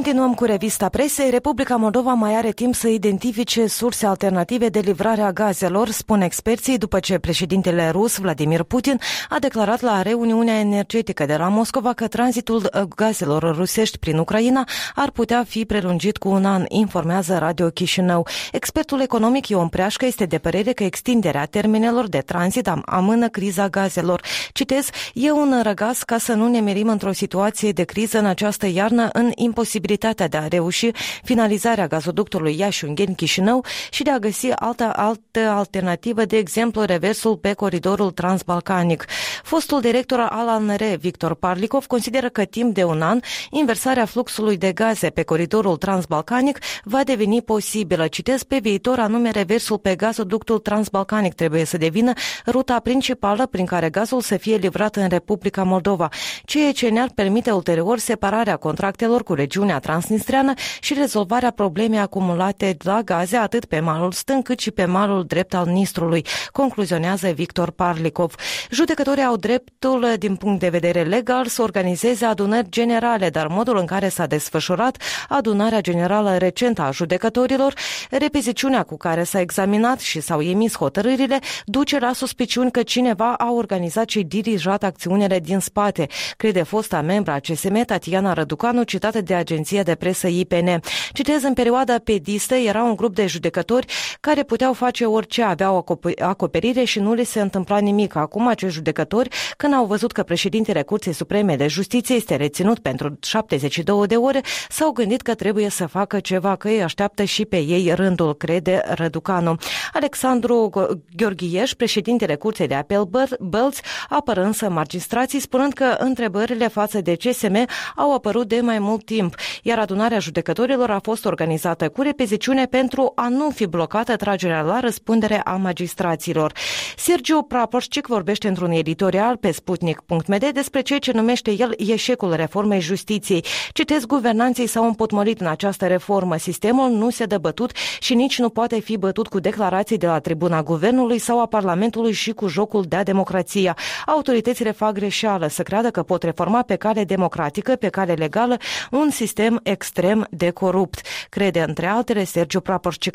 Continuăm cu revista presei. Republica Moldova mai are timp să identifice surse alternative de livrare a gazelor, spun experții, după ce președintele rus, Vladimir Putin, a declarat la reuniunea energetică de la Moscova că tranzitul gazelor rusești prin Ucraina ar putea fi prelungit cu un an, informează Radio Chișinău. Expertul economic Ion Preașcă este de părere că extinderea termenelor de tranzit amână criza gazelor. Citez, e un răgaz ca să nu ne merim într-o situație de criză în această iarnă în imposibilitatea de a reuși finalizarea gazoductului Iași-Ungheni-Chișinău și de a găsi altă alternativă, de exemplu reversul pe coridorul transbalcanic. Fostul director al ANR, Victor Parlikov, consideră că timp de un an inversarea fluxului de gaze pe coridorul transbalcanic va deveni posibilă. Citez, pe viitor, anume reversul pe gazoductul transbalcanic trebuie să devină ruta principală prin care gazul să fie livrat în Republica Moldova, ceea ce ne-ar permite ulterior separarea contractelor cu regiunea transnistreană și rezolvarea problemei acumulate la gaze atât pe malul stâng cât și pe malul drept al Nistrului, concluzionează Victor Parlikov. Judecătorii au dreptul, din punct de vedere legal, să organizeze adunări generale, dar modul în care s-a desfășurat adunarea generală recentă a judecătorilor, repeziciunea cu care s-a examinat și s-au emis hotărârile, duce la suspiciuni că cineva a organizat și dirijat acțiunile din spate, crede fosta membra a CSM, Tatiana Răducanu, citată de agenția de presă IPN. Citez, în perioada pedistă era un grup de judecători care puteau face orice, aveau acoperire și nu le se întâmpla nimic. Acum acești judecători, când au văzut că președintele Curții Supreme de Justiție este reținut pentru 72 de ore, s-au gândit că trebuie să facă ceva, că îi așteaptă și pe ei rândul, crede Răducanu. Alexandru Gheorghieș, președintele Curții de Apel Bălți, apără însă magistrații, spunând că întrebările față de CSM au apărut de mai mult timp, iar adunarea judecătorilor a fost organizată cu repeziciune pentru a nu fi blocată tragerea la răspundere a magistraților. Sergiu Praporșcic vorbește într-un editorial pe Sputnik.md despre ceea ce numește el eșecul reformei justiției. Citez, guvernanții s-au împotmolit în această reformă. Sistemul nu se dă bătut și nici nu poate fi bătut cu declarații de la tribuna guvernului sau a Parlamentului și cu jocul de-a democrația. Autoritățile fac greșeală să creadă că pot reforma pe cale democratică, pe cale legală, un sistem extrem de corupt, crede între altele Sergiu Praporșcic.